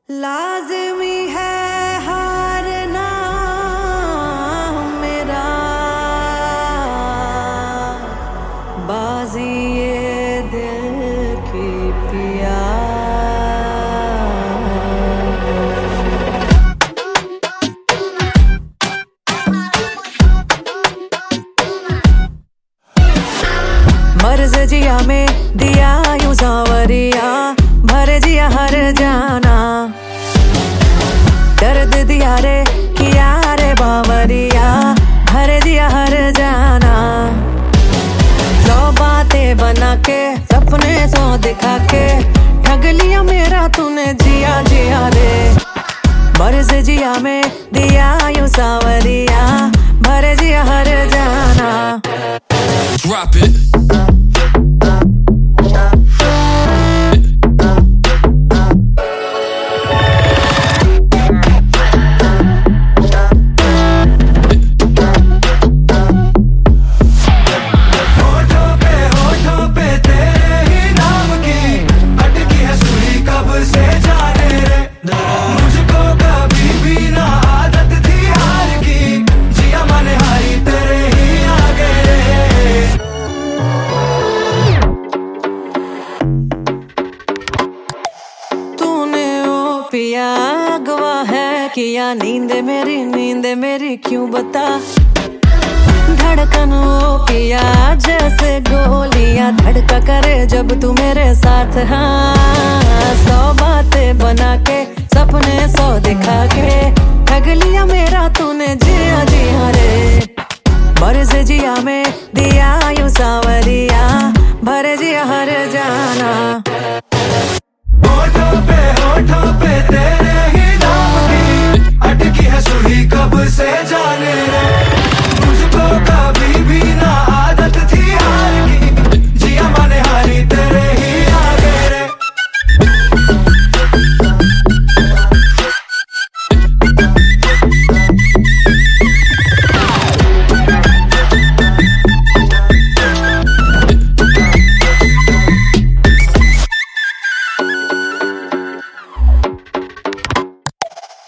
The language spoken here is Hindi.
लाज़िमी है हारना मेरा, बाजी ये दिल की पिया। मर्ज़ जिया में दिया यूं सांवरिया, भर जिया हर जाना। दर्द दिया रे किया रे बावरिया, भर दिया हर जाना। सौ बातें बना के सपने सौ दिखा के, ठग लिया मेरा तूने जिया जिया रे। मर्ज़ जिया में दिया यूं सांवरिया, भर जिया हर जाना। Drop it. पिया अगवा है किया, नींद मेरी क्यों बता। धड़कन ओ पिया जैसे गोलियां धड़का करे जब तू मेरे साथ। हाँ, सौ बातें बना